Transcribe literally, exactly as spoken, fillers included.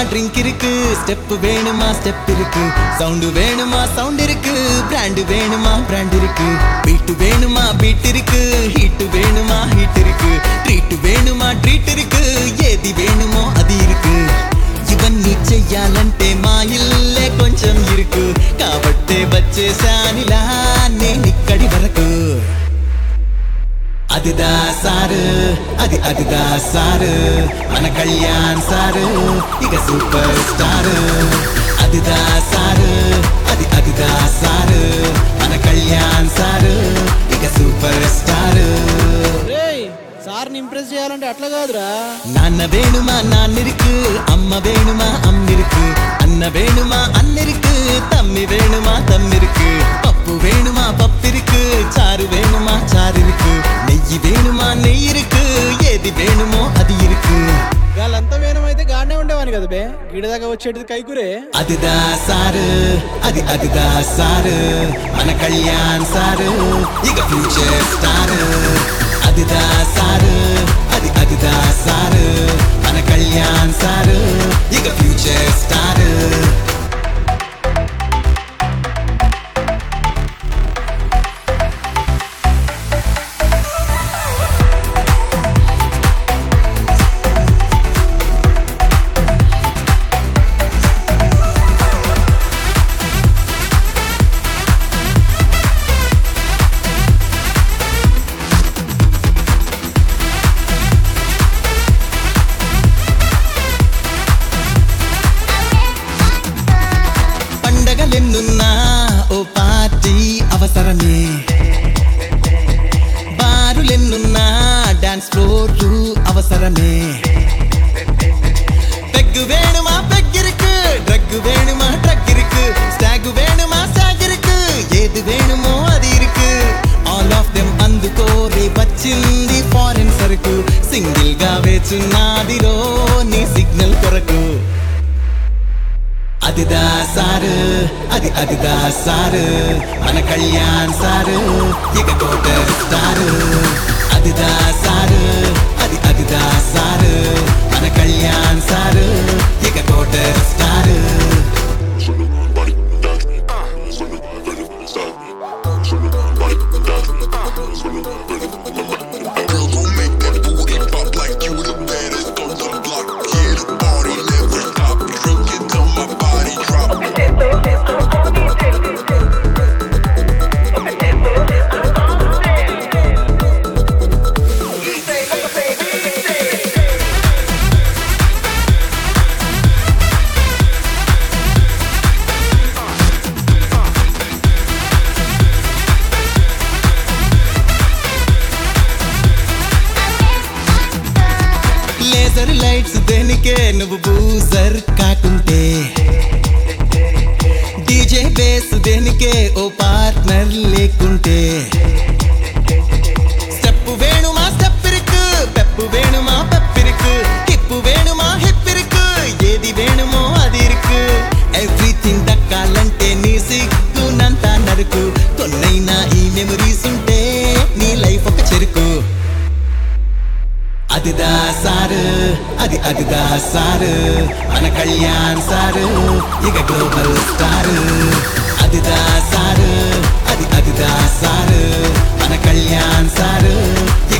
Drink இருக்கு, step வேணுமா step இருக்கு, சவுண்ட் வேணுமா சவுண்ட் இருக்கு, பிராண்ட் வேணுமா பிராண்ட் இருக்கு, பீட் வேணுமா பீட் இருக்கு, ஹீட் வேணுமா ஹீட் இருக்கு, ட்ரீட் வேணுமா ட்ரீட் ఇருக்கு, ఏది వేணுమో అది ఇருக்கு. ఇవన్నీ చెయ్యాలంటే మా ఇల్లే కొంచెం ఇరుకు, కాబట్టే వచ్చేసానిలా నేనిక్కడి వరకు. అదిదా సారు అది అదిదా సారు మన కళ్యాణ్ సారు ఇక సూపర్ స్టార్. అదిదా సారు అది అదిదా సారు మన కళ్యాణ్ సారు ఇక సూపర్ స్టార్. సార్ని ఇంప్రెస్ చేయాలంటే అట్లా కాదురా. నాన్న వేణుమా నాన్నిருக்கு, అమ్మ వేణుమా అమ్మిருக்கு, అన్న వేణుమా అన్నిருக்கு, తమ్మి వేణుమా తమ్మిருக்கு, పప్పు వేణుమా పప్పిருக்கு, చారు వేణుమా చారిருக்கு, నెయ్యి వేణుమా నెయ్యిருக்கு, ఏది వేణుమో అది ఇருக்கு. వాళ్ళంతా వేణమైతే గానే ఉండేవాని కదా బే, గిడ దాకా వచ్చేటిది కైకురే. అదిదా సారు అది అదిదా సారు మన కళ్యాణ్ సారు ఇక ఫ్యూచర్ స్టార్. అదిదా సారు అది అదిదా సారు మన కళ్యాణ్ సారు ఇక ఫ్యూచర్ స్టార్. పండగలెన్నున్నా ఓ పార్టీ అవసరమే, బారులెన్నున్నా డాన్స్ ఫ్లోర్లు అవసరమే, పెగ్గు వేణుమా పెగ్గిருக்கு, డ్రగ్ వేణుమా డ్రగ్ ఇருக்கு, స్టాగ్ వేణుమా స్టాగ్ ఇருக்கு, ఏది వేణుమో అది ఇருக்கு. ఆల్ ఆఫ్ దెమ్ అందుకోరే వచ్చింది ఫారెన్ సరుకు, సింగిల్ గా వేచున్నాదిరో నీ సిగ్నల్ కొరకు. అదిదా సారు అది అదిదా సారు మన కళ్యాణ్ సారు ఇక టోటల్ స్టార్. అదిదా సారు అది అదిదా సారు మన కళ్యాణ్ సారు ఇక టోటల్ స్టార్. లేజర్ లైట్స్ దేనికే నువ్వు బూజర్ కాకుంటే, డీజే బేస్ దేనికే ఓ పార్ట్నర్ లేకుంటే, స్టెప్ వేణుమా స్టెప్ ఇருக்கு, పెప్పు వేణుమా పెప్పిருக்கு, హిప్ వేణుమా హిప్ ఇருக்கு, ఏది వేణుమో అది ఇருக்கு. ఎవ్రీథింగ్ దక్కాలంటే నీ సిగ్గునంతా నరుకు, కొన్నైనా ఈ మెమరీస్ ఉంటే నీ లైఫ్ ఒక చెరుకు. అదిదా సారు అది అదిదా సారు మన కళ్యాణ్ సారు ఇక గ్లోబల్ స్టార్. అదిదా సారు అది అదిదా సారు మన కళ్యాణ్ సారు